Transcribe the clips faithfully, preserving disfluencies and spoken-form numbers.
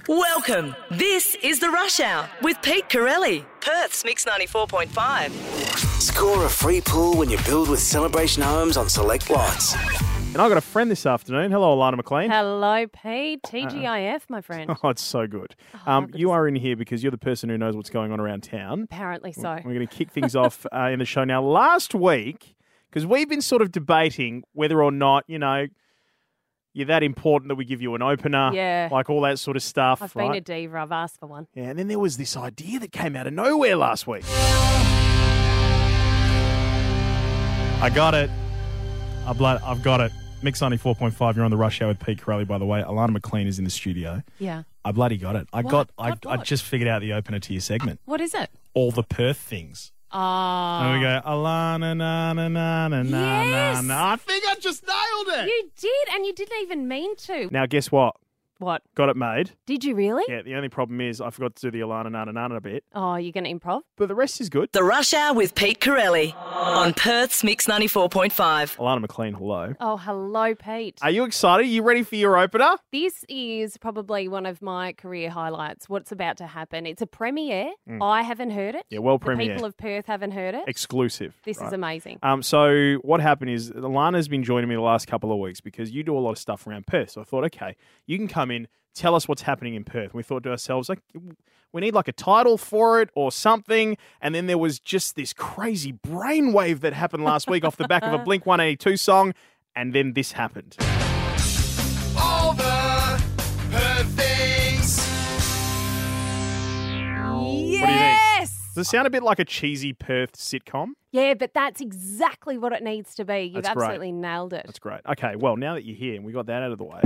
Welcome. This is The Rush Hour with Pete Corelli, Perth's Mix ninety-four point five. Score a free pool when you build with Celebration Homes on select lots. And I've got a friend this afternoon. Hello, Alana McLean. Hello, Pete. T G I F, my friend. Oh, it's so good. Oh, um, goodness. you are in here because you're the person who knows what's going on around town. Apparently so. We're going to kick things off uh, in the show now. Last week, because we've been sort of debating whether or not, you know, you're that important that we give you an opener. Yeah. Like all that sort of stuff. I've right? been a diva. I've asked for one. Yeah, and then there was this idea that came out of nowhere last week. I got it. I've blo- I've got it. Mix ninety-four point five, you're on the Rush Hour with Pete Corelli, by the way. Alana McLean is in the studio. Yeah. I bloody got it. I What? got. I, What, I what? just figured out the opener to your segment. What is it? All the Perth things. Oh. And we go, Alana, na, na, na, na, na, Yes. na, na. I think I just nailed it. You did, and you didn't even mean to. Now, guess what? What? Got it made. Did you really? Yeah, the only problem is I forgot to do the Alana Nana Nana bit, Oh, you're going to improv? but the rest is good. The Rush Hour with Pete Corelli on Perth's Mix ninety-four point five. Alana McLean, hello. Oh, hello, Pete. Are you excited? Are you ready for your opener? This is probably one of my career highlights, what's about to happen. It's a premiere. I haven't heard it. Yeah, well, The premiere. people of Perth haven't heard it. Exclusive. This right? is amazing. Um, so what happened is Alana's been joining me the last couple of weeks because you do a lot of stuff around Perth. So I thought, okay, you can come in, tell us what's happening in Perth. We thought to ourselves, like, we need like a title for it or something. And then there was just this crazy brainwave that happened last week off the back of a Blink one eighty-two song. And then this happened. All the Perth things. Yes! Does it sound a bit like a cheesy Perth sitcom? Yeah, but that's exactly what it needs to be. You've That's great. absolutely nailed it. That's great. Okay, well, now that you're here and we got that out of the way.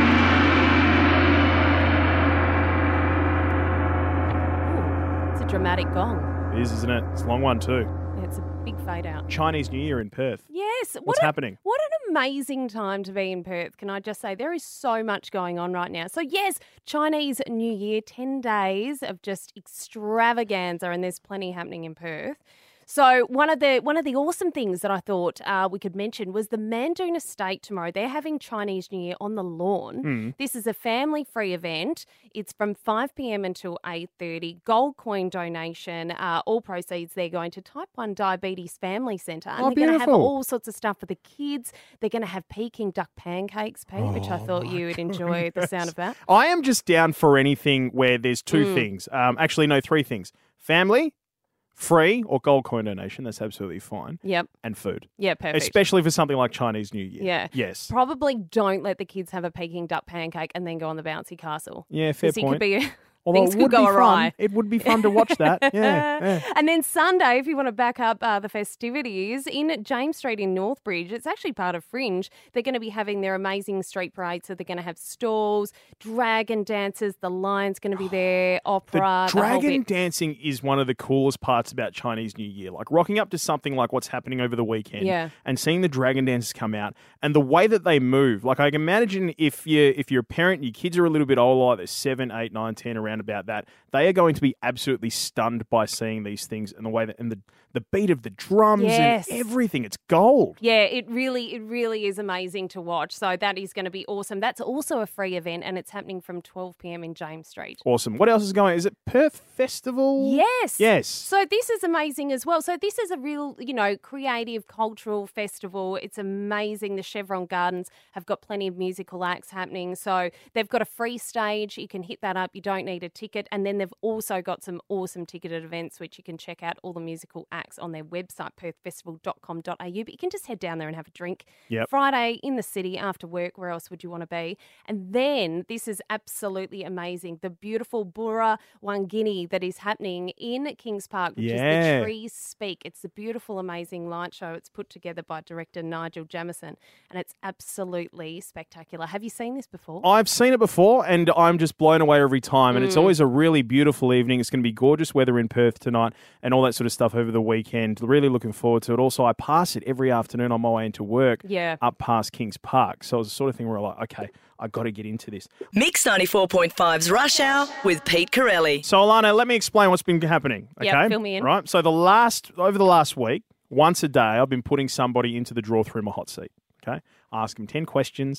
Ooh, it's a dramatic gong. It is, isn't it? It's a long one too. Yeah, it's a big fade out. Chinese New Year in Perth. Yes. What's what a- happening? What an amazing time to be in Perth, can I just say? There is so much going on right now. So, yes, Chinese New Year, ten days of just extravaganza, and there's plenty happening in Perth. So one of the one of the awesome things that I thought uh, we could mention was the Mandoon Estate tomorrow. They're having Chinese New Year on the lawn. Hmm. This is a family-free event. It's from five p.m. until eight thirty. Gold coin donation. Uh, all proceeds they're going to Type one Diabetes Family Centre. And Oh, they're going to have beautiful. all sorts of stuff for the kids. They're going to have Peking duck pancakes, Pete, which I thought you would enjoy the sound of that. I am just down for anything where there's two Mm. things. Um, actually, no, three things. Family, free, or gold coin donation. That's absolutely fine. Yep. And food. Yeah, perfect. Especially for something like Chinese New Year. Yeah. Yes. Probably don't let the kids have a Peking duck pancake and then go on the bouncy castle. Yeah, fair 'Cause it point. could be Although things it could would go be awry. fun. It would be fun to watch that. Yeah. yeah. And then Sunday, if you want to back up uh, the festivities, in James Street in Northbridge, it's actually part of Fringe. They're going to be having their amazing street parade. So they're going to have stalls, dragon dances, the lion's going to be there, The opera, the, whole dragon bit. dancing is one of the coolest parts about Chinese New Year. Like rocking up to something like what's happening over the weekend Yeah. and seeing the dragon dancers come out and the way that they move. Like I can imagine if you if you're a parent, your kids are a little bit older, like they're seven, eight, nine, ten, around about that, they are going to be absolutely stunned by seeing these things and the way that and the, the beat of the drums Yes. and everything. It's gold. Yeah, it really, it really is amazing to watch. So that is going to be awesome. That's also a free event, and it's happening from twelve p.m. in James Street. Awesome. What else is going? Is it Perth Festival? Yes. Yes. So this is amazing as well. So this is a real, you know, creative cultural festival. It's amazing. The Chevron Gardens have got plenty of musical acts happening. So they've got a free stage. You can hit that up. You don't need a ticket. And then they've also got some awesome ticketed events, which you can check out all the musical acts on their website, perth festival dot com dot a u. But you can just head down there and have a drink. Yep. Friday in the city after work. Where else would you want to be? And then this is absolutely amazing. The beautiful Burra Wangini that is happening in Kings Park, which is Yeah. the Trees Speak. It's a beautiful, amazing light show. It's put together by director Nigel Jamieson, and it's absolutely spectacular. Have you seen this before? I've seen it before and I'm just blown away every time. And it's Mm. always a really beautiful evening. It's going to be gorgeous weather in Perth tonight and all that sort of stuff over the weekend. Really looking forward to it. Also, I pass it every afternoon on my way into work Yeah. up past Kings Park. So it's the sort of thing where I'm like, okay, I've got to get into this. Mix ninety-four point five's Rush Hour with Pete Corelli. So, Alana, let me explain what's been happening. Okay, Yep, fill me in. Right. So the last over the last week, once a day, I've been putting somebody into the draw through my hot seat. Okay, I ask them ten questions.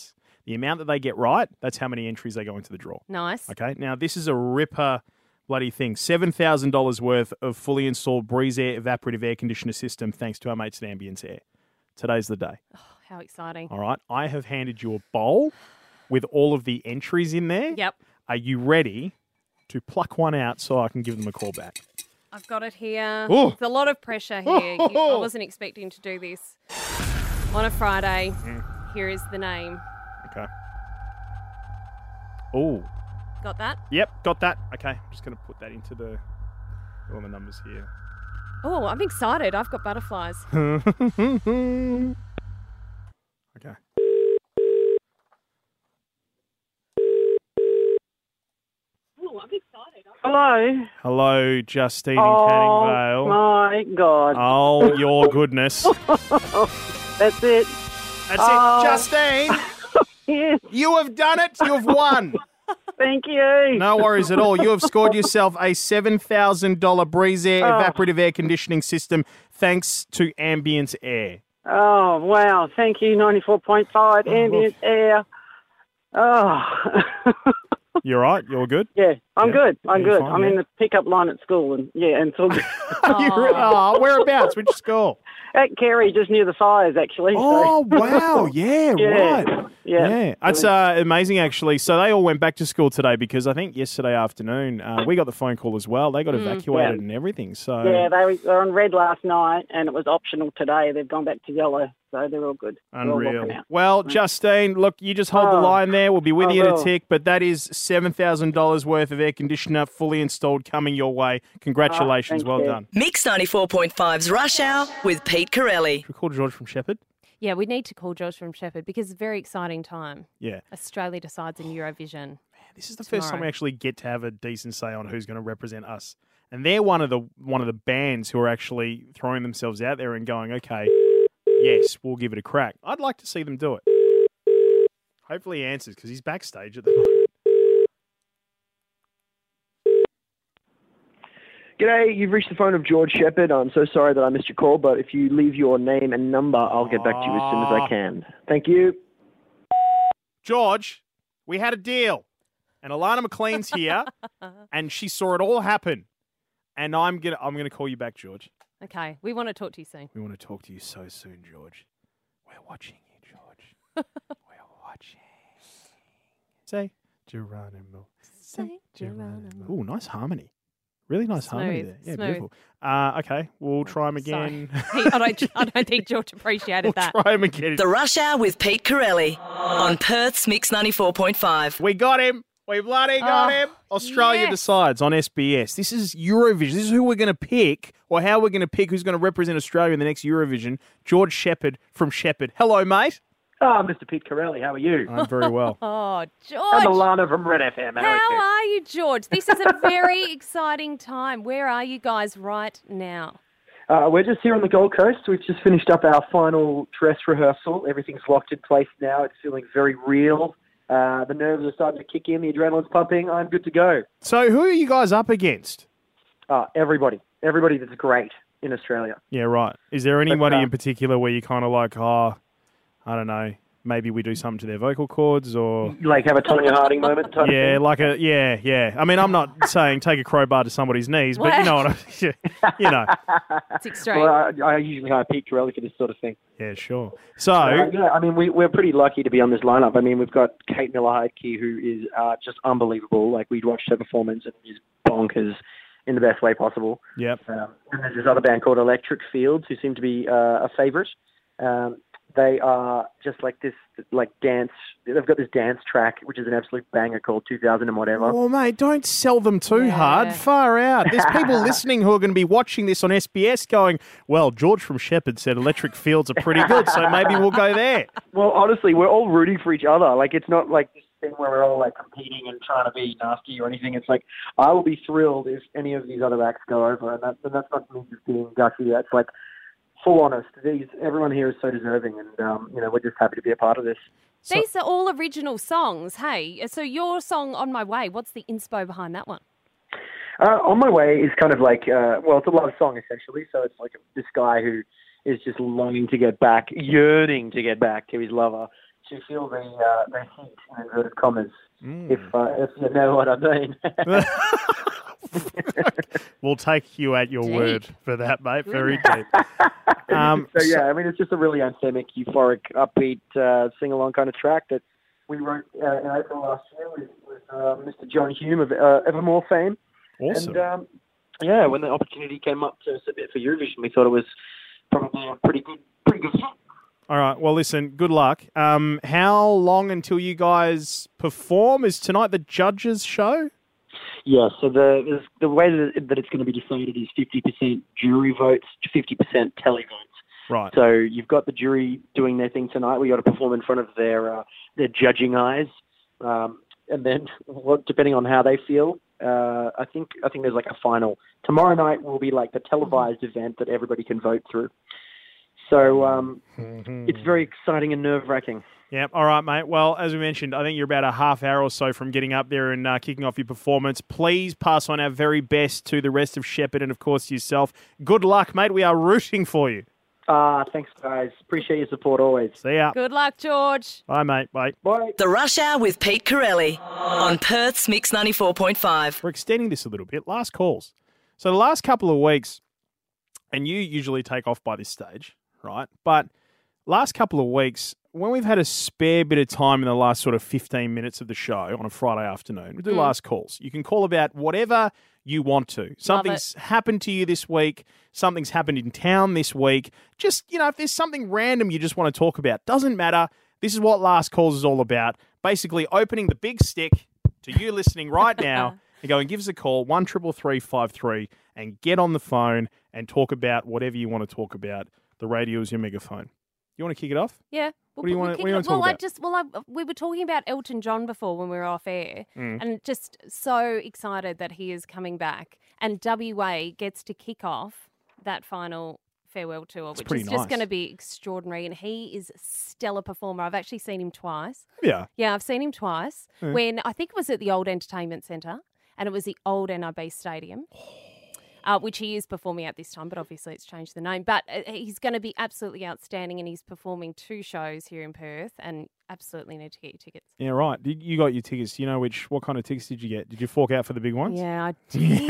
The amount that they get right, that's how many entries they go into the draw. Nice. Okay, now this is a ripper bloody thing. seven thousand dollars worth of fully installed Breeze Air evaporative air conditioner system thanks to our mates at Ambience Air. Today's the day. Oh, how exciting. All right, I have handed you a bowl with all of the entries in there. Yep. Are you ready to pluck one out so I can give them a call back? I've got it here. Oh. It's a lot of pressure here. You- I wasn't expecting to do this on a Friday. Here is the name. Okay. Oh, Got that? yep, got that. Okay, I'm just going to put that into the all the numbers here. Oh, I'm excited. I've got butterflies. Okay. Hello. Hello, Justine in Oh, Canning Vale. my God. Oh, your goodness. That's it. That's Oh. it. Justine, Yes, you have done it. You have won. thank you. No worries at all. You have scored yourself a seven thousand dollars Breeze Air Oh. evaporative air conditioning system thanks to Ambience Air. Oh, wow. Thank you, ninety-four point five ambient air. Oh, You're right. You're good. yeah, I'm Yeah. good. I'm Yeah, you're good. fine, I'm in yeah. the pickup line at school, and yeah, and it's all good. You're, oh, whereabouts? Which school? At Kerry, just near the fires, actually. so- Oh, wow. Yeah, Yeah. right. Yeah. Yeah, it's uh, amazing actually. So they all went back to school today because I think yesterday afternoon uh, we got the phone call as well. They got evacuated Yeah. and everything. So Yeah, they were, they were on red last night, and it was optional today. They've gone back to yellow, so they're all good. They're all unreal. walking out. Well, Justine, look, you just hold the Oh, line there. We'll be with I you in a will. tick. But that is seven thousand dollars worth of air conditioner fully installed coming your way. Congratulations, thank well you. done. Mix ninety-four point five's Rush Hour with Pete Corelli. Should we call George from Shepherd? Yeah, we need to call George from Shepherd because it's a very exciting time. Yeah. Australia decides in Eurovision. This is the first time Tomorrow. we actually get to have a decent say on who's going to represent us. And they're one of the one of the bands who are actually throwing themselves out there and going, okay, yes, we'll give it a crack. I'd like to see them do it. Hopefully he answers because he's backstage at the moment. G'day, you've reached the phone of George Shepherd. I'm so sorry that I missed your call, but if you leave your name and number, I'll get back to you as soon as I can. Thank you. George, we had a deal. And Alana McLean's here and she saw it all happen. And I'm gonna I'm gonna call you back, George. Okay, we want to talk to you soon. We want to talk to you so soon, George. We're watching you, George. We're watching. Say Geronimo. Say Geronimo. Ooh, nice harmony. Really nice harmony Smooth, there. Yeah, smooth. beautiful. Uh, okay, we'll try him again. Sorry. I, don't, I don't think George appreciated we'll that. try him again. The Rush Hour with Pete Corelli on Perth's Mix ninety-four point five. We got him. We bloody got Oh, him. Australia yes. decides on S B S. This is Eurovision. This is who we're going to pick, or how we're going to pick who's going to represent Australia in the next Eurovision. George Shepherd from Shepherd. Hello, mate. Oh, Mister Pete Corelli, how are you? I'm very well. Oh, I'm George. Alana from Red F M. How, are How you? are you, George? This is a very exciting time. Where are you guys right now? Uh, we're just here on the Gold Coast. We've just finished up our final dress rehearsal. Everything's locked in place now. It's feeling very real. Uh, the nerves are starting to kick in. The adrenaline's pumping. I'm good to go. So, who are you guys up against? Uh, everybody. Everybody that's great in Australia. Yeah, right. Is there anybody uh, in particular where you kind of like, oh, I don't know, maybe we do something to their vocal cords, or Like have a Tonya Harding moment type of yeah, thing? like a yeah, yeah. I mean, I'm not saying take a crowbar to somebody's knees, but you know what? I, you know, It's extreme. Well, I, I usually hire Pete Corelli for this sort of thing. yeah, sure. So, Uh, yeah, I mean, we, we're pretty lucky to be on this lineup. I mean, we've got Kate Miller-Heidke, who is uh, just unbelievable. Like, we'd watched her performance and is bonkers in the best way possible. yep. Um, and there's this other band called Electric Fields, who seem to be uh, a favourite. Um, they are just like this, like dance. They've got this dance track, which is an absolute banger called two thousand and whatever. Well, mate, don't sell them too Yeah. hard. Far out. There's people listening who are going to be watching this on S B S going, well, George from Shepherd said Electric Fields are pretty good, so maybe we'll go there. Well, honestly, we're all rooting for each other. Like, it's not like this thing where we're all like competing and trying to be nasty or anything. It's like, I will be thrilled if any of these other acts go over, and, that, and that's not me just being gutsy. That's like full honest. These everyone here is so deserving, and um, you know, we're just happy to be a part of this. These are all original songs. Hey, so your song "On My Way," what's the inspo behind that one? Uh, On My Way is kind of like, uh, well, it's a love song essentially. So it's like this guy who is just longing to get back, yearning to get back to his lover to feel the uh, the heat in inverted commas, Mm. if uh, if you know what I mean. We'll take you at your Deep. word for that, mate. Very deep. Um, so yeah, I mean, it's just a really anthemic, euphoric, upbeat, uh, sing-along kind of track that we wrote uh, in April last year with, with uh, Mister John Hume of uh, Evermore fame. Awesome. And um, yeah, when the opportunity came up to submit for Eurovision, we thought it was probably a pretty good, pretty good fit. All right. Well, listen, good luck. Um, how long until you guys perform? Is tonight the judges' show? Yeah, so the the way that, that it's going to be decided is fifty percent jury votes, fifty percent tele votes. Right. So you've got the jury doing their thing tonight. We got to perform in front of their uh, their judging eyes, um, and then well, depending on how they feel, uh, I think I think there's like a final. Tomorrow night will be like the televised event that everybody can vote through. So um, it's very exciting and nerve wracking. Yep. All right, mate. Well, as we mentioned, I think you're about a half hour or so from getting up there and uh, kicking off your performance. Please pass on our very best to the rest of Shepherd and, of course, yourself. Good luck, mate. We are rooting for you. Ah, uh, thanks, guys. Appreciate your support always. See ya. Good luck, George. Bye, mate. Bye. Bye. The Rush Hour with Pete Corelli on Perth's Mix ninety-four point five. We're extending this a little bit. Last calls. So the last couple of weeks, and you usually take off by this stage, right? But last couple of weeks, when we've had a spare bit of time in the last sort of fifteen minutes of the show on a Friday afternoon, we do Mm. last calls. You can call about whatever you want to. Something's happened to you this week. Something's happened in town this week. Just, you know, if there's something random you just want to talk about, doesn't matter. This is what last calls is all about. Basically opening the big stick to you listening right now and go and give us a call, one triple three five three, and get on the phone and talk about whatever you want to talk about. The radio is your megaphone. You want to kick it off? Yeah. What do you we'll wanna- kick what do you it- wanna talk well, I about? just well, I, we were talking about Elton John before when we were off air, Mm. and just so excited that he is coming back, and W A gets to kick off that final farewell tour, which pretty is just nice. going to be extraordinary. And he is a stellar performer. I've actually seen him twice. Yeah. Yeah, I've seen him twice. Yeah. When I think it was at the old Entertainment Centre, and it was the old N R B Stadium. Uh, which he is performing at this time, but obviously it's changed the name. But uh, he's going to be absolutely outstanding, and he's performing two shows here in Perth, and absolutely need to get your tickets. Yeah, right. Did- You got your tickets. You know which? What kind of tickets did you get? Did you fork out for the big ones? Yeah, I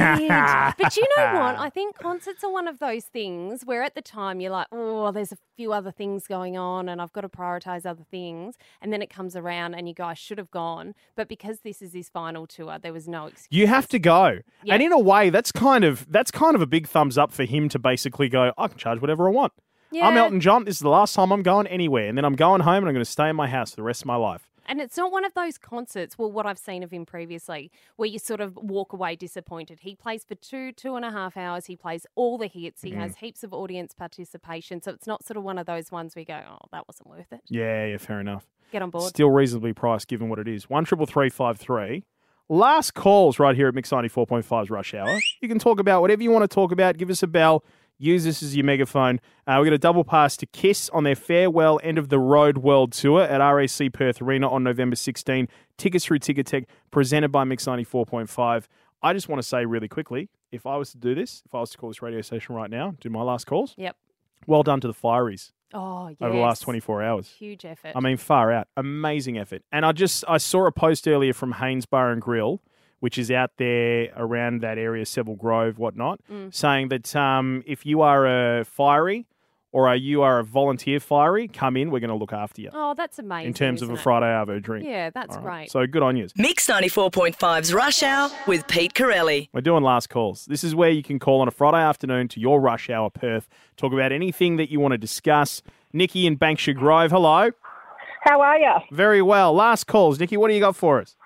did. But you know what? I think concerts are one of those things where at the time you're like, oh, there's a few other things going on and I've got to prioritise other things. And then it comes around and you go, I should have gone. But because this is his final tour, there was no excuse. You have to go. Yeah. And in a way, that's kind of that's kind of a big thumbs up for him to basically go, I can charge whatever I want. Yeah. I'm Elton John. This is the last time I'm going anywhere. And then I'm going home and I'm going to stay in my house for the rest of my life. And it's not one of those concerts, well, what I've seen of him previously, where you sort of walk away disappointed. He plays for two, two and a half hours. He plays all the hits. He Mm. has heaps of audience participation. So it's not sort of one of those ones where you go, oh, that wasn't worth it. Yeah, yeah, fair enough. Get on board. Still reasonably priced given what it is. One triple three five three. Last calls right here at Mix ninety-four point five's Rush Hour. You can talk about whatever you want to talk about. Give us a bell. Use this as your megaphone. Uh, we're going to double pass to Kiss on their farewell end of the road world tour at R A C Perth Arena on November sixteenth. Tickets through Ticketek, presented by Mix ninety-four point five. I just want to say really quickly, if I was to do this, if I was to call this radio station right now, do my last calls, Yep. well done to the Fireys Oh, yes. over the last twenty-four hours. Huge effort. I mean, far out. Amazing effort. And I just, I saw a post earlier from Haynes Bar and Grill, which is out there around that area, Seville Grove, whatnot, Mm. saying that um, if you are a fiery or are, you are a volunteer fiery, come in, we're going to look after you. Oh, that's amazing. in terms of a isn't it? Friday Arvo drink. Yeah, that's All right. great. So good on you. Mix ninety-four point five's Rush Hour with Pete Corelli. We're doing last calls. This is where you can call on a Friday afternoon to your Rush Hour Perth, talk about anything that you want to discuss. Nikki in Bankshire Grove, hello. How are you? Very well. Last calls. Nikki, what do you got for us?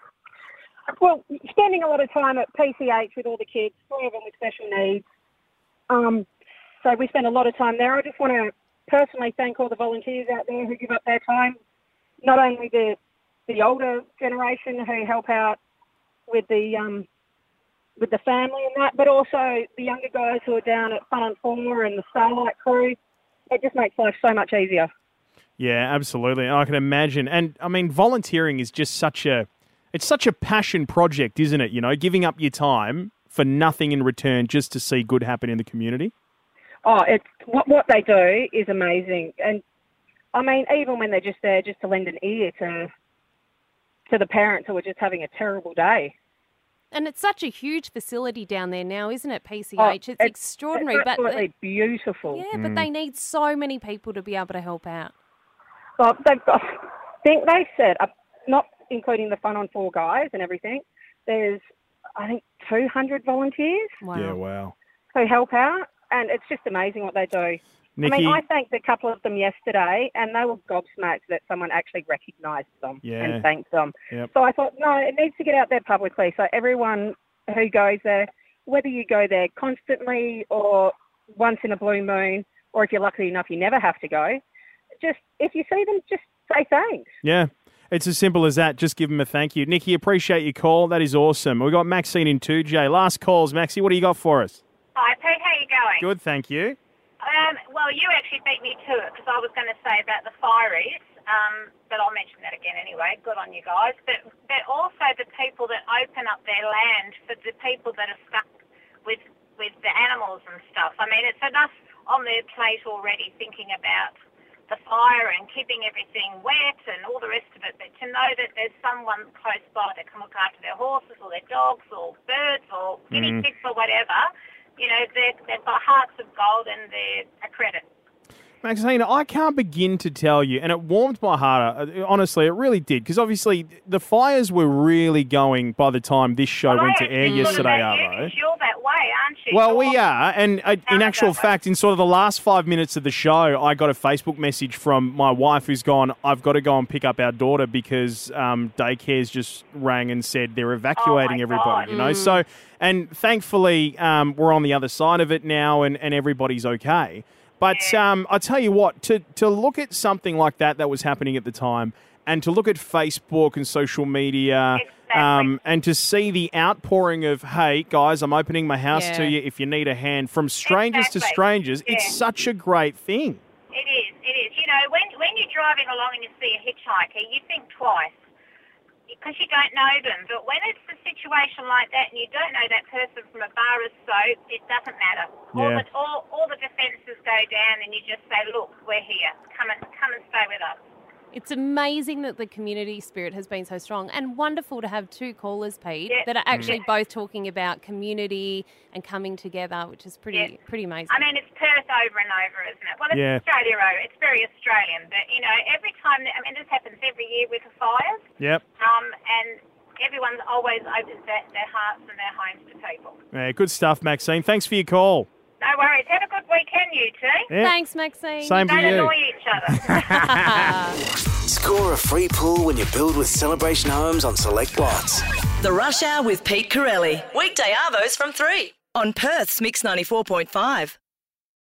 Well, spending a lot of time at P C H with all the kids, three of them with special needs. Um, so we spend a lot of time there. I just want to personally thank all the volunteers out there who give up their time, not only the the older generation who help out with the um, with the family and that, but also the younger guys who are down at Fun and Four and the Starlight crew. It just makes life so much easier. Yeah, absolutely. I can imagine. And I mean, volunteering is just such a, it's such a passion project, isn't it? You know, giving up your time for nothing in return just to see good happen in the community. Oh, it's what what they do is amazing, and I mean, even when they're just there just to lend an ear to to the parents who are just having a terrible day. And it's such a huge facility down there now, isn't it, P C H? Oh, it's, it's extraordinary. It's absolutely but beautiful. Yeah, but they need so many people to be able to help out. Well, they've got, I think they said, uh, not including the Fun on Four guys and everything, there's, I think, two hundred volunteers Wow. Yeah, wow. who help out, and it's just amazing what they do. Nikki, I mean, I thanked a couple of them yesterday, and they were gobsmacked that someone actually recognised them Yeah. and thanked them. Yep. So I thought, no, it needs to get out there publicly. So everyone who goes there, whether you go there constantly or once in a blue moon, or if you're lucky enough you never have to go, just if you see them, just say thanks. yeah. It's as simple as that. Just give them a thank you. Nikki, appreciate your call. That is awesome. We've got Maxine in two J. Last calls. Maxie, what do you got for us? Hi, Pete. How you going? Good, thank you. Um, well, you actually beat me to it because I was going to say about the fireys, um, but I'll mention that again anyway. Good on you guys. But, but also the people that open up their land for the people that are stuck with with the animals and stuff. I mean, it's enough on their plate already thinking about the fire and keeping everything wet and all the rest of it, but to know that there's someone close by that can look after their horses or their dogs or birds or guinea Mm. pigs or whatever, you know, they're, they've got hearts of gold and they're a credit. Maxine, I can't begin to tell you, and it warmed my heart. uh, Honestly, it really did, because obviously the fires were really going by the time this show Well, went I to air actually yesterday, thought about you, Arvo. 'cause you're that way, aren't you? Well, You're- we are, and uh, in Sounds actual that way. fact, in sort of the last five minutes of the show, I got a Facebook message from my wife who's gone, I've got to go and pick up our daughter because um, daycare's just rang and said they're evacuating Oh, my everybody, God. you know? So, and thankfully, um, we're on the other side of it now and, and everybody's okay. But um, I tell you what, to, to look at something like that that was happening at the time and to look at Facebook and social media Exactly. um, and to see the outpouring of, hey, guys, I'm opening my house Yeah. to you if you need a hand, from strangers to Exactly. strangers, Yeah. it's such a great thing. It is, it is. You know, when when you're driving along and you see a hitchhiker, you think twice because you don't know them. But when it's a situation like that and you don't know that person from a bar of soap, it doesn't matter. All, Yeah. the, all, all the defences go down and you just say, look, we're here. Come and, come and stay with us. It's amazing that the community spirit has been so strong, and wonderful to have two callers, Pete, Yeah. that are actually Yeah. both talking about community and coming together, which is pretty Yeah. pretty amazing. I mean, it's Perth over and over, isn't it? Well, it's Yeah. Australia over. It's very Australian. But, you know, every time, I mean, this happens every year with the fires. Yep. Um, and everyone always opens their, their hearts and their homes to people. Yeah, good stuff, Maxine. Thanks for your call. No worries. Have a good weekend, you two. Yeah. Thanks, Maxine. Same to Don't you. annoy each other. Score a free pool when you build with Celebration Homes on select lots. The Rush Hour with Pete Corelli. Weekday arvos from three on Perth's Mix ninety-four point five.